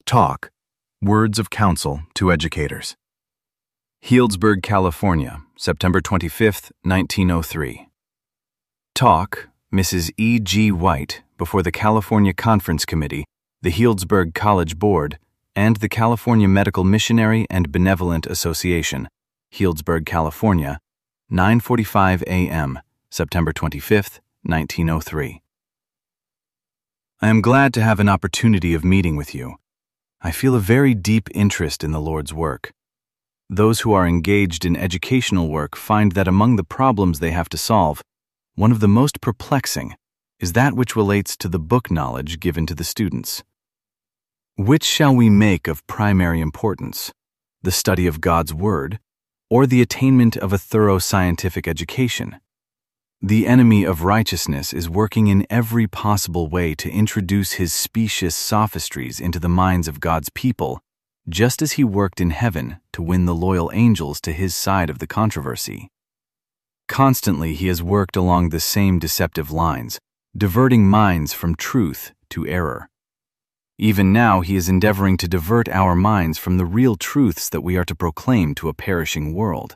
Talk, Words of Counsel to Educators. Healdsburg, California, September 25, 1903. Talk, Mrs. E. G. White, before the California Conference Committee, the Healdsburg College Board, and the California Medical Missionary and Benevolent Association, Healdsburg, California, 9:45 a.m., September 25, 1903. I am glad to have an opportunity of meeting with you. I feel a very deep interest in the Lord's work. Those who are engaged in educational work find that among the problems they have to solve, one of the most perplexing is that which relates to the book knowledge given to the students. Which shall we make of primary importance, the study of God's Word, or the attainment of a thorough scientific education? The enemy of righteousness is working in every possible way to introduce his specious sophistries into the minds of God's people, just as he worked in heaven to win the loyal angels to his side of the controversy. Constantly he has worked along the same deceptive lines, diverting minds from truth to error. Even now he is endeavoring to divert our minds from the real truths that we are to proclaim to a perishing world.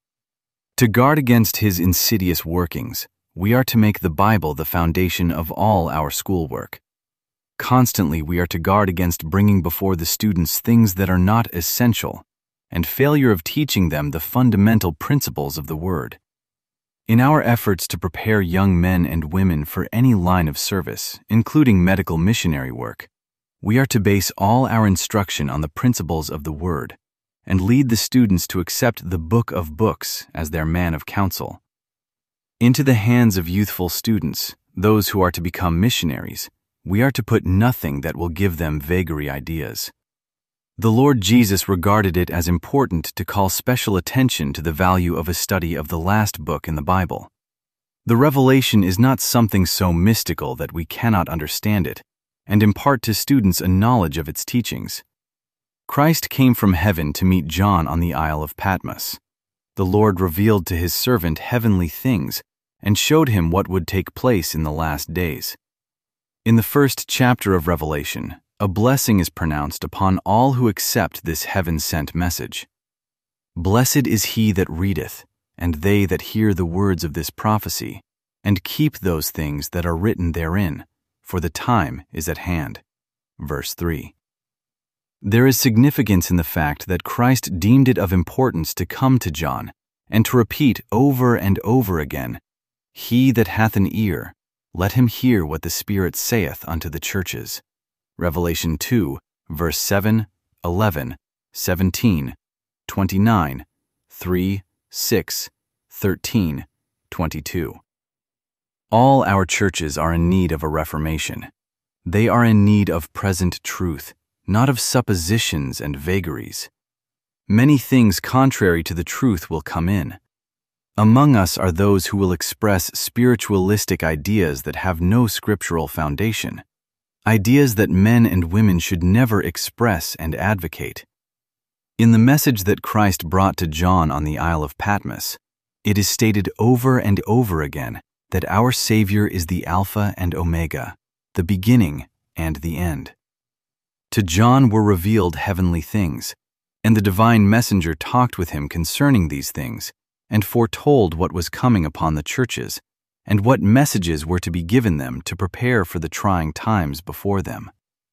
To guard against his insidious workings, we are to make the Bible the foundation of all our schoolwork. Constantly we are to guard against bringing before the students things that are not essential, and failure of teaching them the fundamental principles of the Word. In our efforts to prepare young men and women for any line of service, including medical missionary work, we are to base all our instruction on the principles of the Word, and lead the students to accept the Book of Books as their man of counsel. Into the hands of youthful students, those who are to become missionaries, we are to put nothing that will give them vagary ideas. The Lord Jesus regarded it as important to call special attention to the value of a study of the last book in the Bible. The revelation is not something so mystical that we cannot understand it, and impart to students a knowledge of its teachings. Christ came from heaven to meet John on the Isle of Patmos. The Lord revealed to his servant heavenly things and showed him what would take place in the last days. In the first chapter of Revelation, a blessing is pronounced upon all who accept this heaven-sent message. Blessed is he that readeth, and they that hear the words of this prophecy, and keep those things that are written therein, for the time is at hand. Verse 3. There is significance in the fact that Christ deemed it of importance to come to John and to repeat over and over again, "He that hath an ear, let him hear what the Spirit saith unto the churches." Revelation 2, verse 7, 11, 17, 29, 3, 6, 13, 22. All our churches are in need of a reformation. They are in need of present truth, not of suppositions and vagaries. Many things contrary to the truth will come in. Among us are those who will express spiritualistic ideas that have no scriptural foundation, ideas that men and women should never express and advocate. In the message that Christ brought to John on the Isle of Patmos, it is stated over and over again that our Savior is the Alpha and Omega, the beginning and the end. To John were revealed heavenly things, and the divine messenger talked with him concerning these things, and foretold what was coming upon the churches, and what messages were to be given them to prepare for the trying times before them.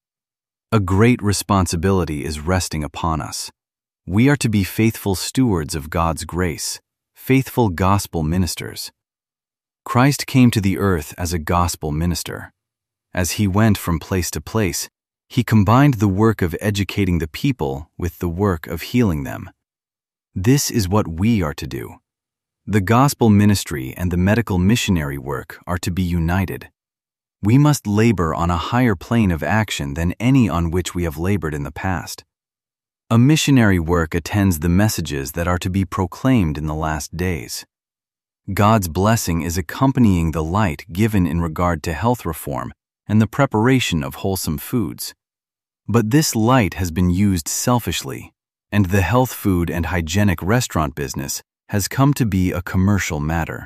A great responsibility is resting upon us. We are to be faithful stewards of God's grace, faithful gospel ministers. Christ came to the earth as a gospel minister. As he went from place to place, he combined the work of educating the people with the work of healing them. This is what we are to do. The gospel ministry and the medical missionary work are to be united. We must labor on a higher plane of action than any on which we have labored in the past. A missionary work attends the messages that are to be proclaimed in the last days. God's blessing is accompanying the light given in regard to health reform and the preparation of wholesome foods. But this light has been used selfishly, and the health food and hygienic restaurant business has come to be a commercial matter.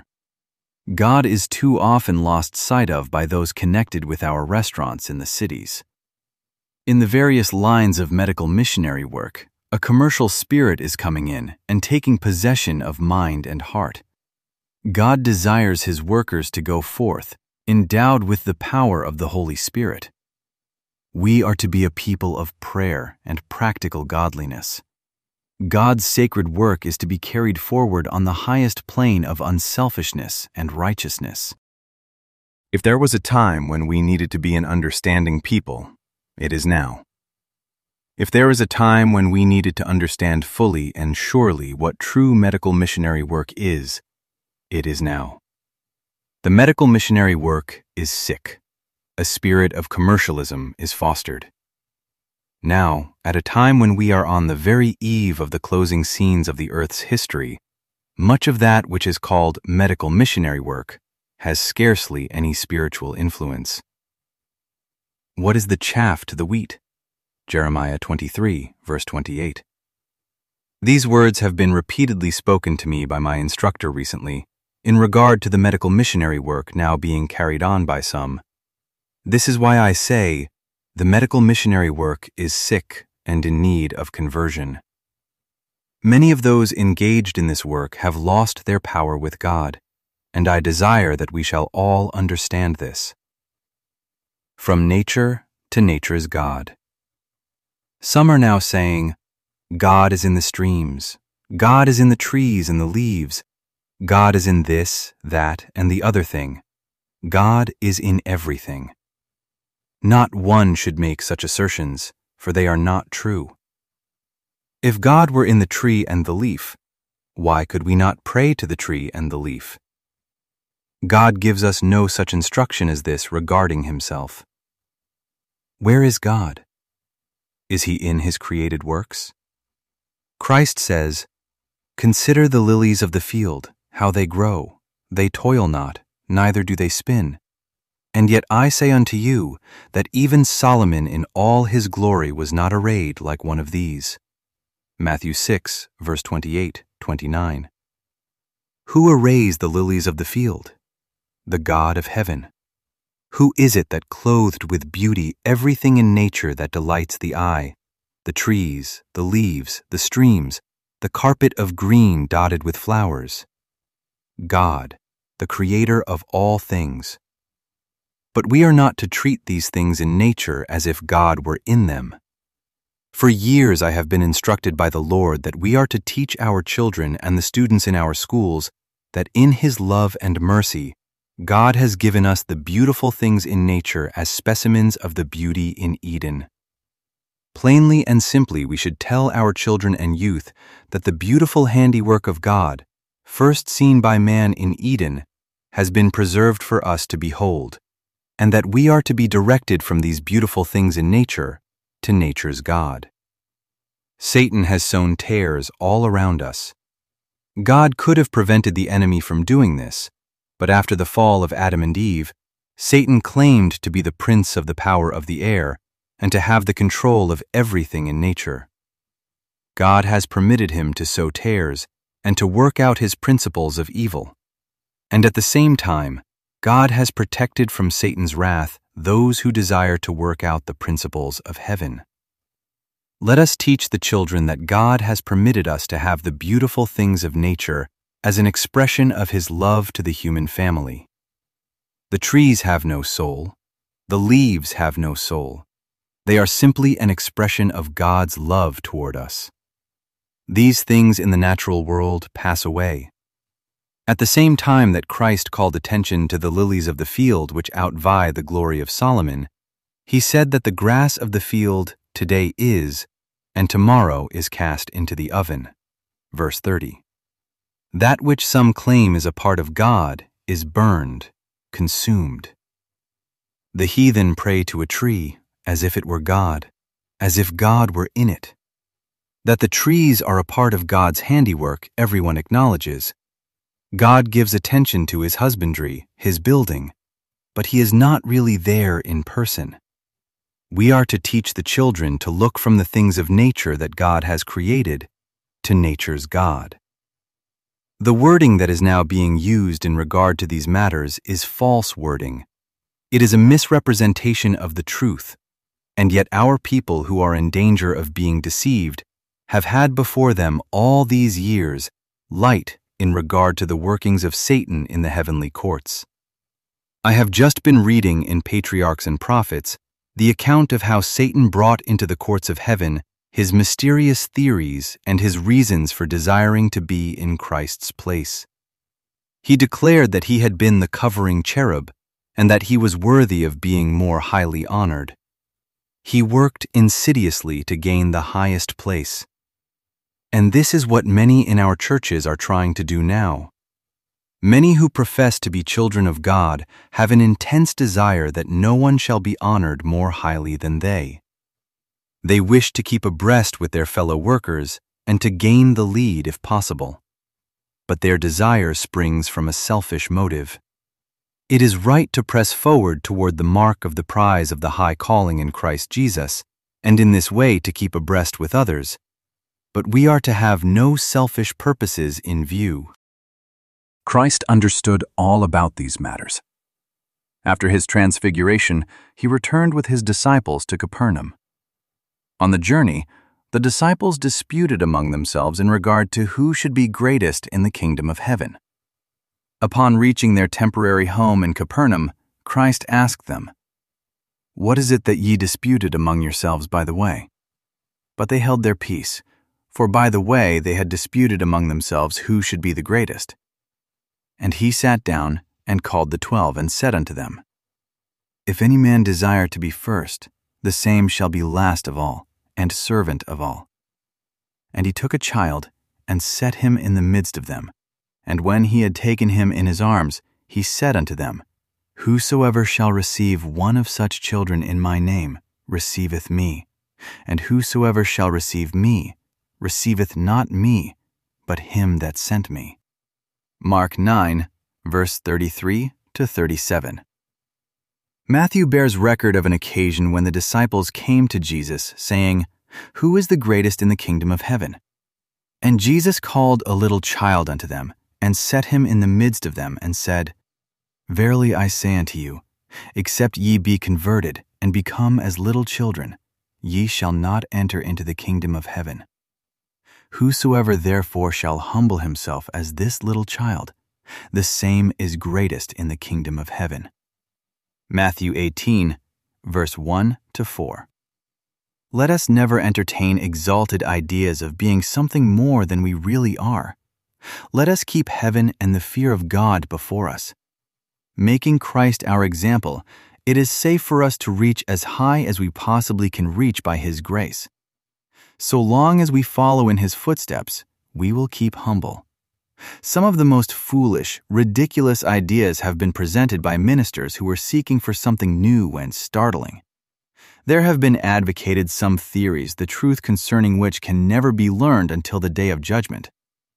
God is too often lost sight of by those connected with our restaurants in the cities. In the various lines of medical missionary work, a commercial spirit is coming in and taking possession of mind and heart. God desires His workers to go forth, endowed with the power of the Holy Spirit. We are to be a people of prayer and practical godliness. God's sacred work is to be carried forward on the highest plane of unselfishness and righteousness. If there was a time when we needed to be an understanding people, it is now. If there is a time when we needed to understand fully and surely what true medical missionary work is, it is now. The medical missionary work is sick. A spirit of commercialism is fostered. Now, at a time when we are on the very eve of the closing scenes of the earth's history, much of that which is called medical missionary work has scarcely any spiritual influence. What is the chaff to the wheat? Jeremiah 23, verse 28. These words have been repeatedly spoken to me by my instructor recently in regard to the medical missionary work now being carried on by some. This is why I say, the medical missionary work is sick and in need of conversion. Many of those engaged in this work have lost their power with God, and I desire that we shall all understand this. From nature to nature's God. Some are now saying, God is in the streams, God is in the trees and the leaves, God is in this, that, and the other thing. God is in everything. Not one should make such assertions, for they are not true. If God were in the tree and the leaf, why could we not pray to the tree and the leaf? God gives us no such instruction as this regarding Himself. Where is God? Is He in His created works? Christ says, "Consider the lilies of the field, how they grow. They toil not, neither do they spin. And yet I say unto you, that even Solomon in all his glory was not arrayed like one of these." Matthew 6, verse 28, 29. Who arrays the lilies of the field? The God of heaven. Who is it that clothed with beauty everything in nature that delights the eye? The trees, the leaves, the streams, the carpet of green dotted with flowers. God, the creator of all things. But we are not to treat these things in nature as if God were in them. For years I have been instructed by the Lord that we are to teach our children and the students in our schools that in His love and mercy, God has given us the beautiful things in nature as specimens of the beauty in Eden. Plainly and simply we should tell our children and youth that the beautiful handiwork of God, first seen by man in Eden, has been preserved for us to behold, and that we are to be directed from these beautiful things in nature to nature's God. Satan has sown tares all around us. God could have prevented the enemy from doing this, but after the fall of Adam and Eve, Satan claimed to be the prince of the power of the air and to have the control of everything in nature. God has permitted him to sow tares and to work out his principles of evil. And at the same time, God has protected from Satan's wrath those who desire to work out the principles of heaven. Let us teach the children that God has permitted us to have the beautiful things of nature as an expression of His love to the human family. The trees have no soul. The leaves have no soul. They are simply an expression of God's love toward us. These things in the natural world pass away. At the same time that Christ called attention to the lilies of the field which outvie the glory of Solomon, He said that the grass of the field today is, and tomorrow is cast into the oven. Verse 30. That which some claim is a part of God is burned, consumed. The heathen pray to a tree as if it were God, as if God were in it. That the trees are a part of God's handiwork, everyone acknowledges. God gives attention to His husbandry, His building, but He is not really there in person. We are to teach the children to look from the things of nature that God has created to nature's God. The wording that is now being used in regard to these matters is false wording. It is a misrepresentation of the truth. And yet our people who are in danger of being deceived have had before them all these years light in regard to the workings of Satan in the heavenly courts. I have just been reading in Patriarchs and Prophets the account of how Satan brought into the courts of heaven his mysterious theories and his reasons for desiring to be in Christ's place. He declared that he had been the covering cherub and that he was worthy of being more highly honored. He worked insidiously to gain the highest place. And this is what many in our churches are trying to do now. Many who profess to be children of God have an intense desire that no one shall be honored more highly than they. They wish to keep abreast with their fellow workers and to gain the lead if possible. But their desire springs from a selfish motive. It is right to press forward toward the mark of the prize of the high calling in Christ Jesus, and in this way to keep abreast with others, but we are to have no selfish purposes in view. Christ understood all about these matters. After his transfiguration, he returned with his disciples to Capernaum. On the journey, the disciples disputed among themselves in regard to who should be greatest in the kingdom of heaven. Upon reaching their temporary home in Capernaum, Christ asked them, "What is it that ye disputed among yourselves by the way?" But they held their peace, for by the way they had disputed among themselves who should be the greatest. And he sat down and called the 12 and said unto them, If any man desire to be first, the same shall be last of all, and servant of all. And he took a child and set him in the midst of them. And when he had taken him in his arms, he said unto them, Whosoever shall receive one of such children in my name receiveth me, and whosoever shall receive me receiveth not me, but him that sent me. Mark 9, verse 33 to 37. Matthew bears record of an occasion when the disciples came to Jesus, saying, Who is the greatest in the kingdom of heaven? And Jesus called a little child unto them, and set him in the midst of them, and said, Verily I say unto you, except ye be converted, and become as little children, ye shall not enter into the kingdom of heaven. Whosoever therefore shall humble himself as this little child, the same is greatest in the kingdom of heaven. Matthew 18, verse 1 to 4. Let us never entertain exalted ideas of being something more than we really are. Let us keep heaven and the fear of God before us. Making Christ our example, it is safe for us to reach as high as we possibly can reach by His grace. So long as we follow in His footsteps, we will keep humble. Some of the most foolish, ridiculous ideas have been presented by ministers who are seeking for something new and startling. There have been advocated some theories the truth concerning which can never be learned until the day of judgment.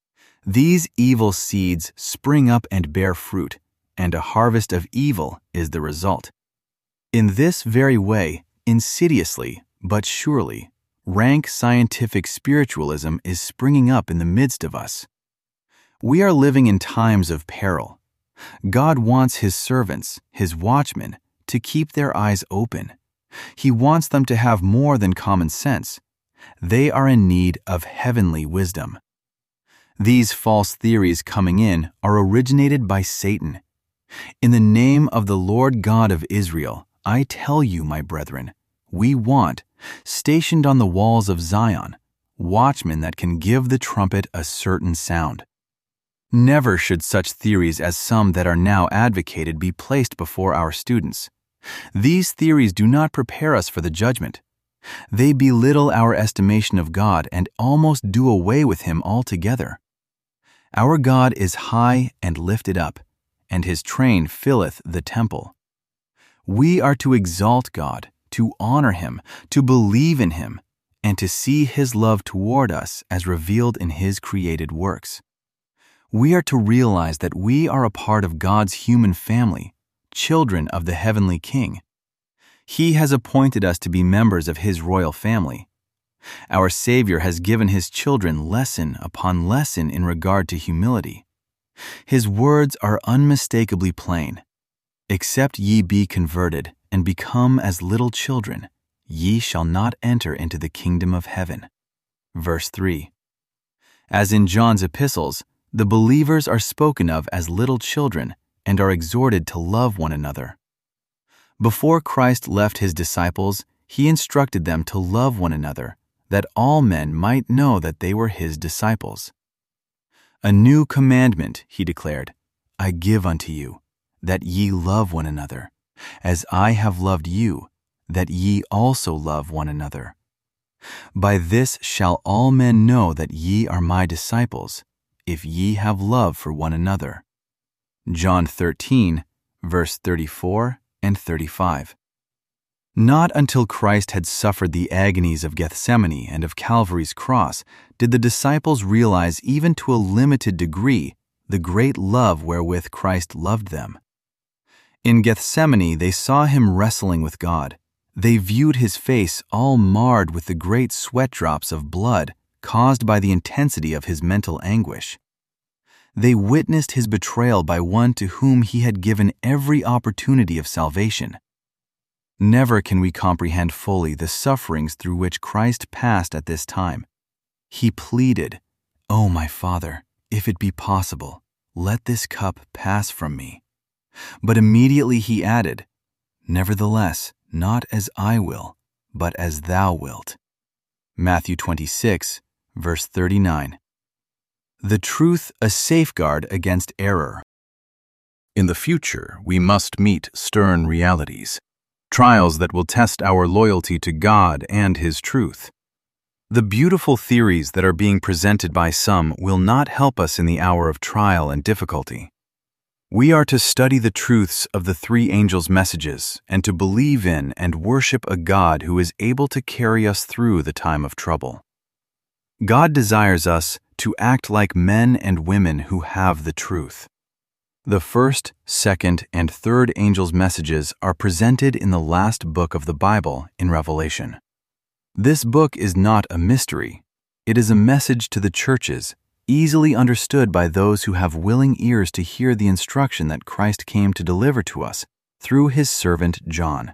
These evil seeds spring up and bear fruit, and a harvest of evil is the result. In this very way, insidiously, but surely, rank scientific spiritualism is springing up in the midst of us. We are living in times of peril. God wants His servants, His watchmen, to keep their eyes open. He wants them to have more than common sense. They are in need of heavenly wisdom. These false theories coming in are originated by Satan. In the name of the Lord God of Israel, I tell you, my brethren, we want, stationed on the walls of Zion, watchmen that can give the trumpet a certain sound. Never should such theories as some that are now advocated be placed before our students. These theories do not prepare us for the judgment. They belittle our estimation of God and almost do away with Him altogether. Our God is high and lifted up, and His train filleth the temple. We are to exalt God, to honor Him, to believe in Him, and to see His love toward us as revealed in His created works. We are to realize that we are a part of God's human family, children of the heavenly King. He has appointed us to be members of His royal family. Our Savior has given His children lesson upon lesson in regard to humility. His words are unmistakably plain. Except ye be converted and become as little children, ye shall not enter into the kingdom of heaven. Verse 3. As in John's epistles, the believers are spoken of as little children and are exhorted to love one another. Before Christ left his disciples, he instructed them to love one another, that all men might know that they were his disciples. A new commandment, he declared, I give unto you, that ye love one another, as I have loved you, that ye also love one another. By this shall all men know that ye are my disciples, if ye have love for one another. John 13, verse 34 and 35. Not until Christ had suffered the agonies of Gethsemane and of Calvary's cross did the disciples realize, even to a limited degree, the great love wherewith Christ loved them. In Gethsemane they saw him wrestling with God. They viewed his face all marred with the great sweat drops of blood caused by the intensity of his mental anguish. They witnessed his betrayal by one to whom he had given every opportunity of salvation. Never can we comprehend fully the sufferings through which Christ passed at this time. He pleaded, "O my Father, if it be possible, let this cup pass from me." But immediately he added, "Nevertheless, not as I will, but as thou wilt." Matthew 26, verse 39. The truth a safeguard against error. In the future, we must meet stern realities, trials that will test our loyalty to God and His truth. The beautiful theories that are being presented by some will not help us in the hour of trial and difficulty. We are to study the truths of the three angels' messages and to believe in and worship a God who is able to carry us through the time of trouble. God desires us to act like men and women who have the truth. The first, second, and third angels' messages are presented in the last book of the Bible in Revelation. This book is not a mystery. It is a message to the churches, easily understood by those who have willing ears to hear the instruction that Christ came to deliver to us through his servant John.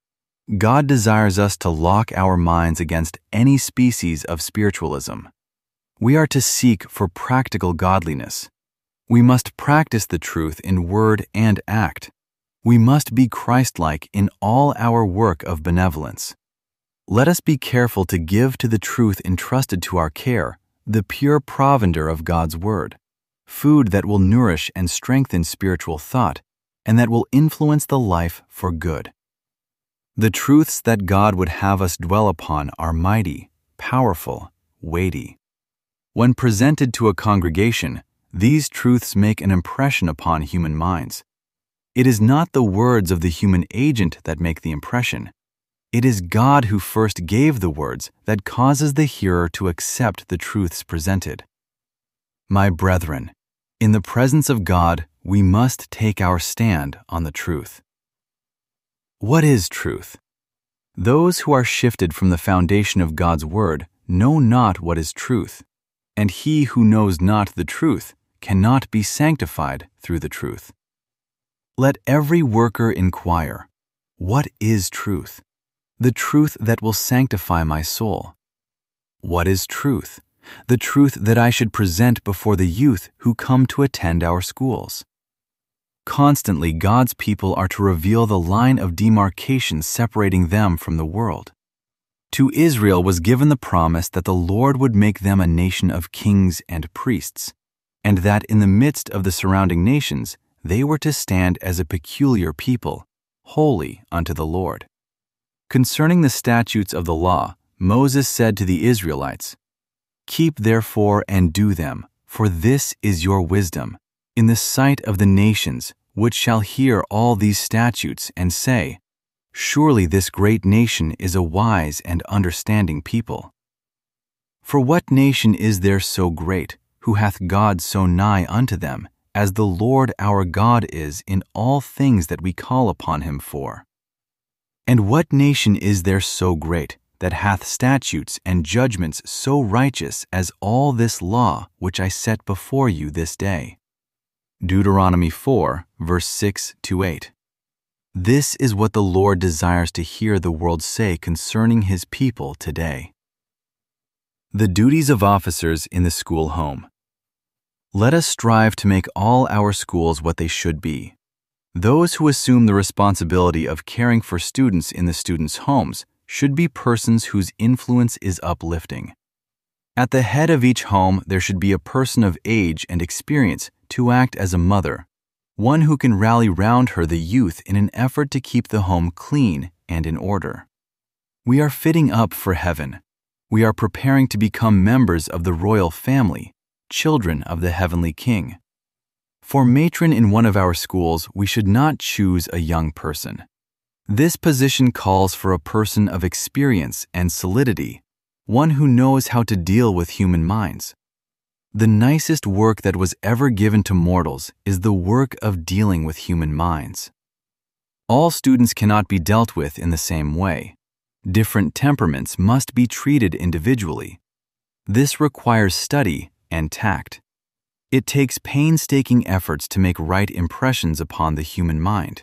God desires us to lock our minds against any species of spiritualism. We are to seek for practical godliness. We must practice the truth in word and act. We must be Christ-like in all our work of benevolence. Let us be careful to give to the truth entrusted to our care the pure provender of God's Word, food that will nourish and strengthen spiritual thought, and that will influence the life for good. The truths that God would have us dwell upon are mighty, powerful, weighty. When presented to a congregation, these truths make an impression upon human minds. It is not the words of the human agent that make the impression. It is God who first gave the words that causes the hearer to accept the truths presented. My brethren, in the presence of God, we must take our stand on the truth. What is truth? Those who are shifted from the foundation of God's Word know not what is truth, and he who knows not the truth cannot be sanctified through the truth. Let every worker inquire, what is truth? The truth that will sanctify my soul. What is truth? The truth that I should present before the youth who come to attend our schools. Constantly, God's people are to reveal the line of demarcation separating them from the world. To Israel was given the promise that the Lord would make them a nation of kings and priests, and that in the midst of the surrounding nations they were to stand as a peculiar people, holy unto the Lord. Concerning the statutes of the law, Moses said to the Israelites, "Keep therefore and do them, for this is your wisdom, in the sight of the nations, which shall hear all these statutes and say, Surely this great nation is a wise and understanding people. For what nation is there so great, who hath God so nigh unto them, as the Lord our God is in all things that we call upon him for? And what nation is there so great, that hath statutes and judgments so righteous as all this law which I set before you this day?" Deuteronomy 4, verse 6-8. This is what the Lord desires to hear the world say concerning His people today. The duties of officers in the school home. Let us strive to make all our schools what they should be. Those who assume the responsibility of caring for students in the students' homes should be persons whose influence is uplifting. At the head of each home, there should be a person of age and experience to act as a mother, one who can rally round her the youth in an effort to keep the home clean and in order. We are fitting up for heaven. We are preparing to become members of the royal family, children of the heavenly King. For matron in one of our schools, we should not choose a young person. This position calls for a person of experience and solidity, one who knows how to deal with human minds. The nicest work that was ever given to mortals is the work of dealing with human minds. All students cannot be dealt with in the same way. Different temperaments must be treated individually. This requires study and tact. It takes painstaking efforts to make right impressions upon the human mind.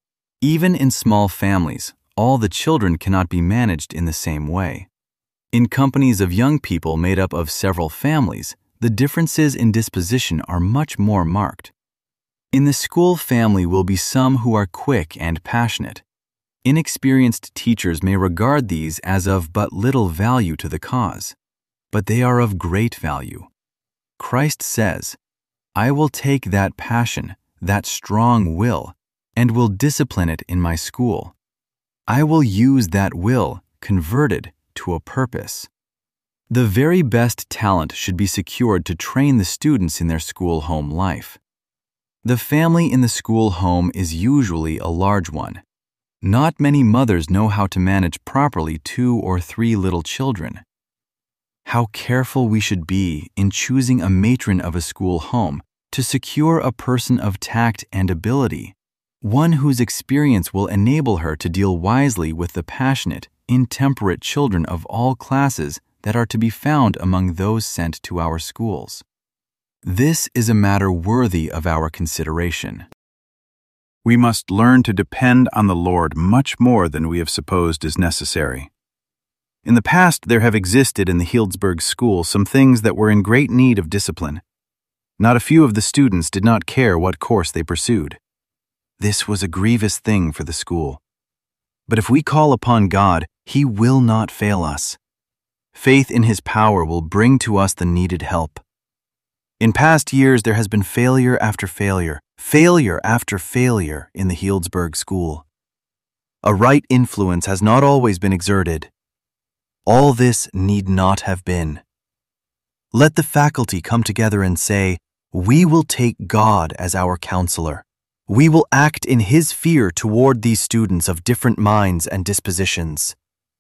Even in small families, all the children cannot be managed in the same way. In companies of young people made up of several families, the differences in disposition are much more marked. In the school family will be some who are quick and passionate. Inexperienced teachers may regard these as of but little value to the cause, but they are of great value. Christ says, "I will take that passion, that strong will, and will discipline it in my school. I will use that will, converted to a purpose." The very best talent should be secured to train the students in their school home life. The family in the school home is usually a large one. Not many mothers know how to manage properly 2 or 3 little children. How careful we should be in choosing a matron of a school home to secure a person of tact and ability, one whose experience will enable her to deal wisely with the passionate, intemperate children of all classes that are to be found among those sent to our schools. This is a matter worthy of our consideration. We must learn to depend on the Lord much more than we have supposed is necessary. In the past, there have existed in the Healdsburg School some things that were in great need of discipline. Not a few of the students did not care what course they pursued. This was a grievous thing for the school. But if we call upon God, He will not fail us. Faith in His power will bring to us the needed help. In past years, there has been failure after failure, failure after failure in the Healdsburg School. A right influence has not always been exerted. All this need not have been. Let the faculty come together and say, "We will take God as our counselor. We will act in His fear toward these students of different minds and dispositions.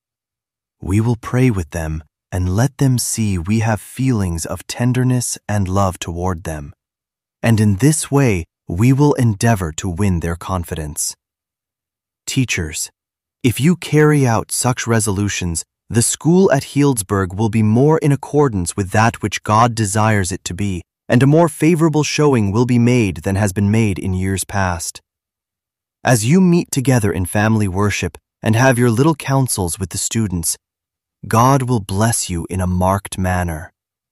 We will pray with them and let them see we have feelings of tenderness and love toward them. And in this way, we will endeavor to win their confidence." Teachers, if you carry out such resolutions, the school at Healdsburg will be more in accordance with that which God desires it to be, and a more favorable showing will be made than has been made in years past. As you meet together in family worship and have your little councils with the students, God will bless you in a marked manner.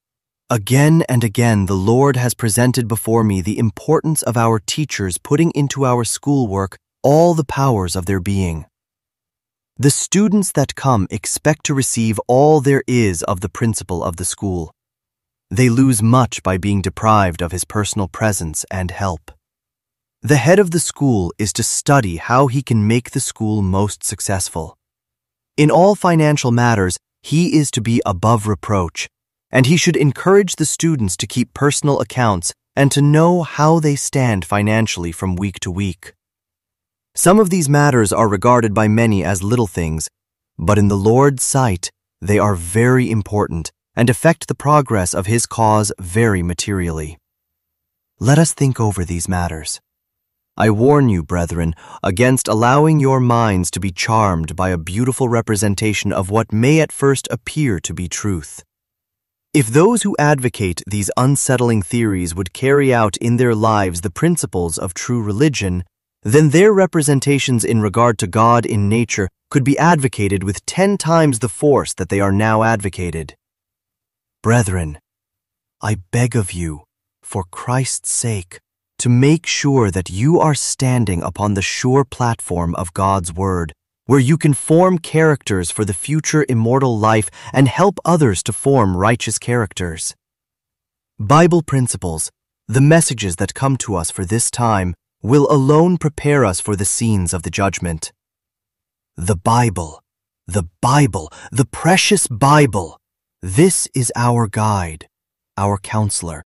Again and again, the Lord has presented before me the importance of our teachers putting into our schoolwork all the powers of their being. The students that come expect to receive all there is of the principal of the school. They lose much by being deprived of his personal presence and help. The head of the school is to study how he can make the school most successful. In all financial matters, he is to be above reproach, and he should encourage the students to keep personal accounts and to know how they stand financially from week to week. Some of these matters are regarded by many as little things, but in the Lord's sight, they are very important and affect the progress of His cause very materially. Let us think over these matters. I warn you, brethren, against allowing your minds to be charmed by a beautiful representation of what may at first appear to be truth. If those who advocate these unsettling theories would carry out in their lives the principles of true religion, then their representations in regard to God in nature could be advocated with 10 times the force that they are now advocated. Brethren, I beg of you, for Christ's sake, to make sure that you are standing upon the sure platform of God's Word, where you can form characters for the future immortal life and help others to form righteous characters. Bible principles, the messages that come to us for this time, will alone prepare us for the scenes of the judgment. The Bible, the precious Bible, this is our guide, our counselor,